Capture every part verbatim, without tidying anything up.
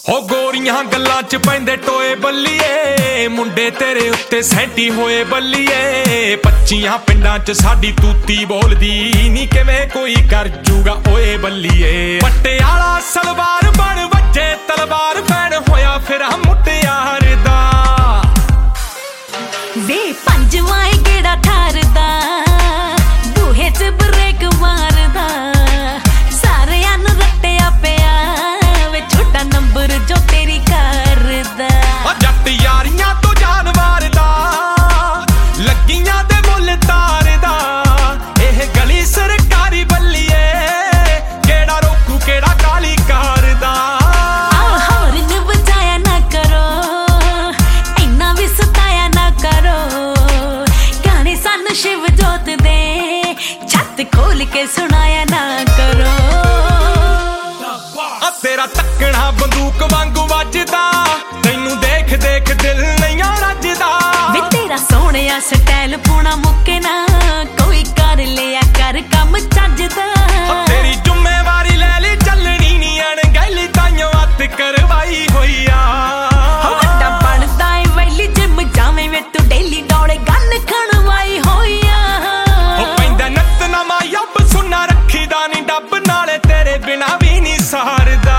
हो गोरियां गल्लां च पैंदे टोए बल्लीए मुंडे तेरे उत्ते सैंटी होए बल्लीए पच्चियां पिंडां च साडी तूती बोलदी नी किवें कोई कर जूगा ओए बल्लीए पट्टियाला सलवार बन वज्जे तलवार फैन होया फिर मुटियार दा वे पंजवां गेड़ा ठारदा बूहे च ब्रेक मारदा सारियां नूं रट्टिया पिया वे छोटा नंबर जो तेरी करदा जट यारियां तो जान मारदा लगियां दे मुल तारदा एह गली सरकारी बल्लीए केड़ा रोकू केड़ा काली करदा हॉर्न बजाया ना करो इन्ना भी सताया ना करो गाने सानू शिव जोत दे छत खोल के सुनाया ना करो तेरा तकना बंदूक वांगू वजदा तैनू देख देख दिल नहीं रजदा वे तेरा सोहणिया स्टाइल पूना मुक्के ना कोई कर लिया कर कम चजदा तेरी जिम्मेवारी ले ली चलनी नी अणगैली ताइयों हत्थ करवाई होई आ वड्डा बनदा ए वैली जिम जावे वे तू डेली दौड़े गन खणवाई होई आ पैंदा नत नमा यब सुना रखीदा नी डब नाले तेरे बिना भी नी सहारदा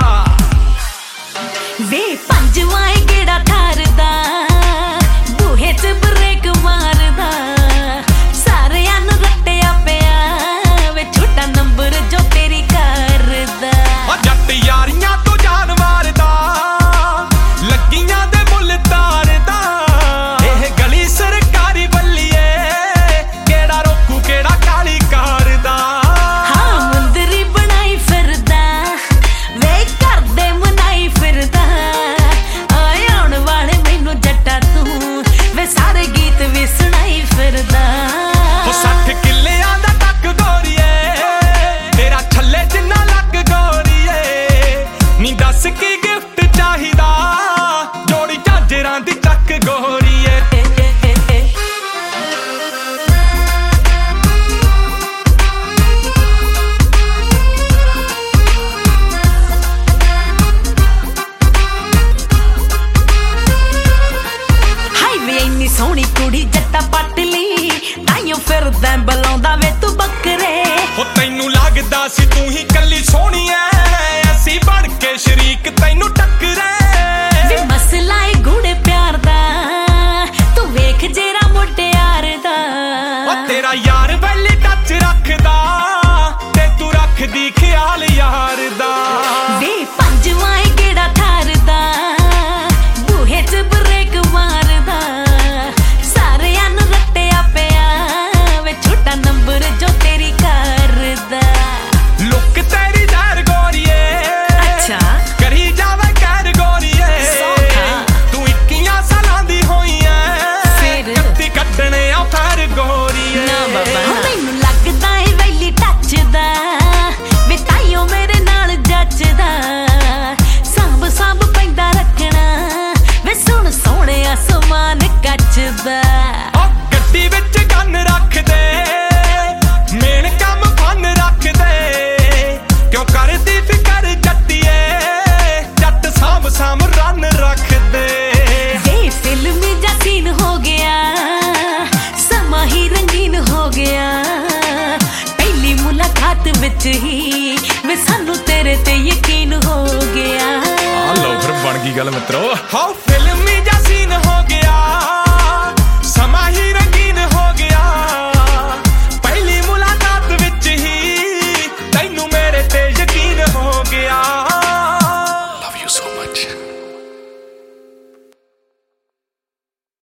वे पंजवां गेड़ा ठारदा बूहे च ब्रेक मारदा सारियां नूं रट्टिया पिया वे छोटा नंबर जो तेरी करदा जट यारियां तो जान मारदा लगियां दे मुल तारदा एह गली सरकारी बल्लीए केड़ा रोकू केड़ा काली करदा हाँ मुंदरी बनाई फिरदा वे करदे मनाई फिरदा आए आउण वाले मैनू जट्टा तू वे सारे गीत भी सुनाई फिरदा सठ किल्लियां दा टक गोरीए तेरा छल्ले जिन्ना लग गोरीए नी दस की गिफ्ट चाहिदा जोड़ी झांजरां दी चक गोरीए हाय वे इन्नी सोहनी कुड़ी जट्टा पट ली ताइयों फिरदा बलाउंदा वे तू बकरे हो तैनू लगदा सी तू ही कल्ली सोहनी ऐ असी बन के शरीक तैनू टक्करे वे मसला ए गूढ़े प्यार दा तू वेख जेरा मुटियार दा ओ तेरा यार वैली टच रखदा ते तू रखदी ख्याल यार दा वे पंजवां गेड़ा ठारदा बूहे च ब्रेक मारदा सारियां नूं रट्टिया पिया वे छोटा नंबर जो तेरी करदा लुक तेरी जहर गोरीए अच्छा करी जावे कहर गोरीए सौखा। तू इक्कियां सालां दी होई ऐ फिर? कत्ती कड्डणे आ फैर गोरीए ना बाबा मैनू लगदा ए वैली टचदा वे ताइयों मेरे नाल जचदा सांभ सांभ पैंदा रखना वे सुन सोहणिया समान कचदा ओ गड्डी विच गन रख दे मेन कम फन रख दे क्यों करदी फिकर जट्टीए जट साम साम रन रख दे वे फिल्मी जा सीन हो गया समा ही रंगीन हो गया पहली मुलाकात विच ही वे सानू तेरे ते यकीन हो गया आ लो फिर बन गई गल मित्रो हाउ